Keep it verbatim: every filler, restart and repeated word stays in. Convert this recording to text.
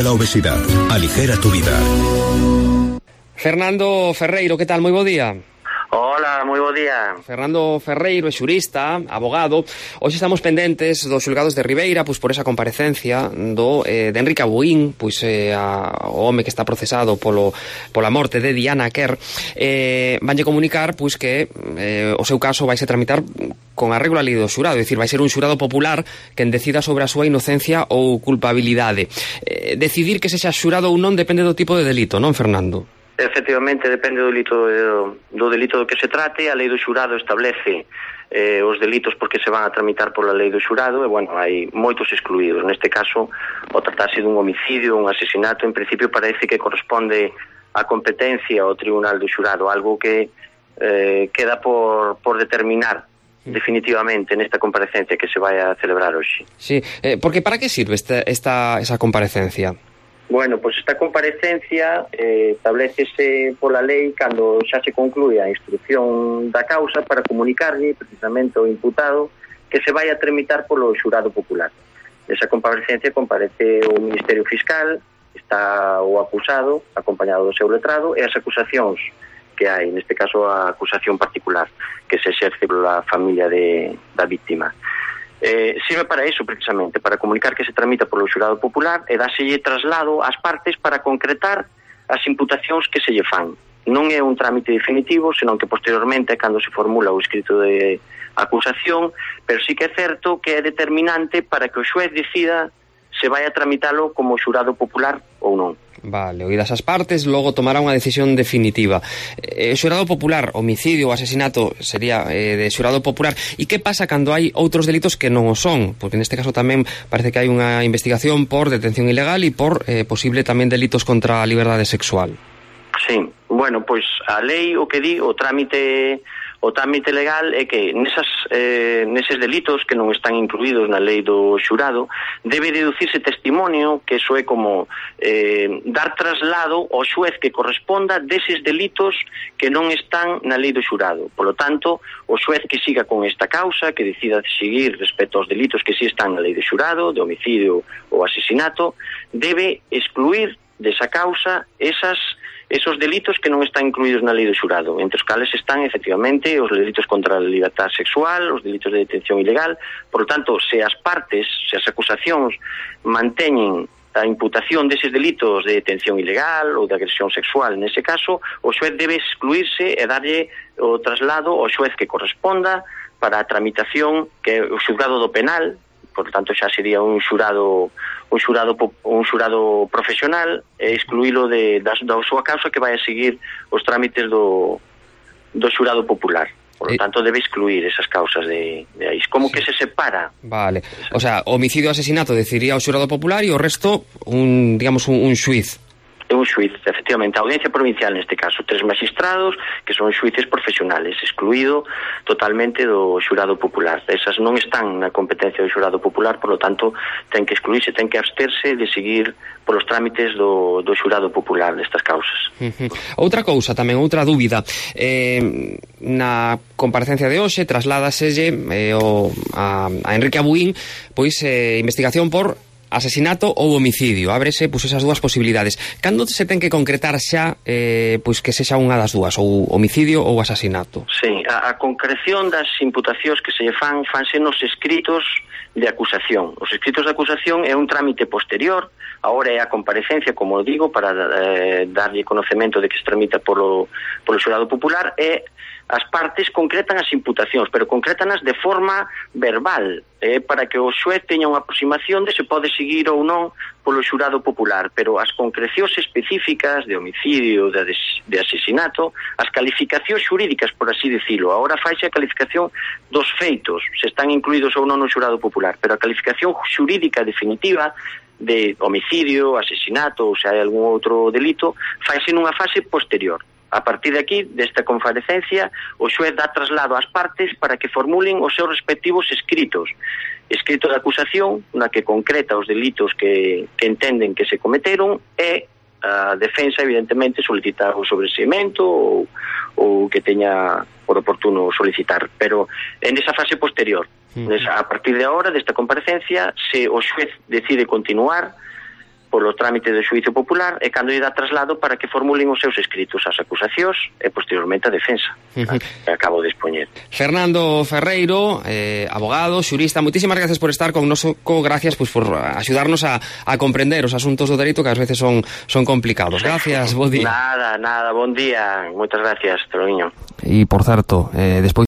la obesidad. Aligera tu vida. Fernando Ferreiro, que tal? Moi bo día. Hola, moi bo día. Fernando Ferreiro é xurista, abogado. Hoxe estamos pendentes dos xulgados de Ribeira, pois por esa comparecencia do eh, de Enrique Abuín, pois eh, a, o home que está procesado polo pola morte de Diana Quer. Eh, vanlle comunicar pois que eh, o seu caso vai se tramitar con arreglo a lei do xurado, é dicir, vai ser un xurado popular quen decida sobre a súa inocencia ou culpabilidade. Eh, decidir que sexa xurado ou non depende do tipo de delito, non, Fernando? Efectivamente, depende do delito do, do delito do que se trate. A lei do xurado establece eh, os delitos porque se van a tramitar pola lei do xurado e, bueno, hai moitos excluídos. Neste caso, o tratarse dun homicidio, un asesinato, en principio parece que corresponde a competencia ao tribunal do xurado, algo que eh, queda por, por determinar definitivamente nesta comparecencia que se vai a celebrar hoxe. Sí, eh, porque para que sirve esta, esta, esa comparecencia? Bueno, pois esta comparecencia eh, establecese pola lei cando xa se conclúe a instrucción da causa para comunicarlle precisamente ao imputado que se vai a tramitar polo xurado popular. Nesa comparecencia comparece o Ministerio Fiscal, está o acusado acompañado do seu letrado e as acusacións que hai, neste caso a acusación particular que se exerce pola familia de, da víctima. Eh, sirve para eso precisamente, para comunicar que se tramita polo xurado popular e dáselle traslado ás partes para concretar as imputacións que se lle fan. Non é un trámite definitivo, senón que posteriormente é cando se formula o escrito de acusación, pero sí que é certo que é determinante para que o xuez decida se vai a tramitalo como xurado popular ou non. Vale, oídas as partes, logo tomará unha decisión definitiva. Eh, xurado popular, homicidio ou asesinato sería eh, de xurado popular. E que pasa cando hai outros delitos que non o son? Porque neste caso tamén parece que hai unha investigación por detención ilegal e por eh, posible tamén delitos contra a liberdade sexual. Sí, bueno, pois a lei o que di, o trámite o trámite legal é que nesas, eh, neses delitos que non están incluídos na lei do xurado debe deducirse testimonio, que iso é como eh, dar traslado ao xuez que corresponda deses delitos que non están na lei do xurado. Por lo tanto, o xuez que siga con esta causa, que decida seguir respecto aos delitos que si están na lei do xurado, de homicidio ou asesinato, debe excluir desa causa esas esos delitos que non están incluídos na lei do xurado, entre os cales están, efectivamente, os delitos contra a liberdade sexual, os delitos de detención ilegal. Por lo tanto, se as partes, se as acusacións manteñen a imputación deses delitos de detención ilegal ou de agresión sexual, nese caso, o xuez debe excluirse e darlle o traslado ao xuez que corresponda para a tramitación, que é o xulgado do penal. Por tanto, xa sería un xurado un xurado un xurado profesional e excluílo de, da, da súa causa que vai a seguir os trámites do, do xurado popular. Por lo tanto, debe excluir esas causas de, de aí. Como sí. Que se separa. Vale. O sea, homicidio e asesinato decidiría o xurado popular e o resto, un, digamos, un, un xuiz. É un xuiz, efectivamente, a audiencia provincial neste caso, tres magistrados que son xuíces profesionales, excluído totalmente do xurado popular. Esas non están na competencia do xurado popular, por lo tanto, ten que excluirse, ten que absterse de seguir polos trámites do, do xurado popular destas causas. Uh-huh. Outra cousa, tamén, outra dúbida. Eh, na comparecencia de hoxe trasladaselle eh, o, a, a Enrique Abuín pois eh, investigación por asesinato ou homicidio. Ábrese pois esas dúas posibilidades. Cando se ten que concretar xa eh, pois que sexa unha das dúas, ou homicidio ou asasinato? Sí, a, a concreción das imputacións que se lle fan fanse nos escritos de acusación. Os escritos de acusación é un trámite posterior, agora é a comparecencia, como digo, para eh, darlle conocemento de que se tramita polo, polo xurado popular, e as partes concretan as imputacións, pero concrétanas de forma verbal, eh, para que o xuez teña unha aproximación de se pode seguir ou non polo xurado popular, pero as concrecións específicas de homicidio, de, de asesinato, as calificacións xurídicas, por así decirlo, agora faixe a calificación dos feitos, se están incluídos ou non no xurado popular, pero a calificación xurídica definitiva de homicidio, asesinato ou se hai algún outro delito, faixe nunha fase posterior. A partir de aquí, desta confarecencia, o xuez dá traslado ás partes para que formulen os seus respectivos escritos. Escrito de acusación, na que concreta os delitos que, que entenden que se cometeron, e a defensa, evidentemente, solicita o sobreseimento ou, ou que teña por oportuno solicitar. Pero en esa fase posterior, uh-huh. a partir de agora, desta comparecencia, se o xuez decide continuar polo trámite do xuízo popular e cando lle dá traslado para que formulen os seus escritos ás acusacións e posteriormente a defensa, uh-huh. que acabo de expoñer. Fernando Ferreiro, eh, abogado, xurista, moitísimas gracias por estar con nosco, gracias pues, por axudarnos a, a comprender os asuntos do dereito que ás veces son, son complicados. Gracias, bo día. Nada, nada, bon día, moitas gracias, Troviño. E, por certo, eh, despois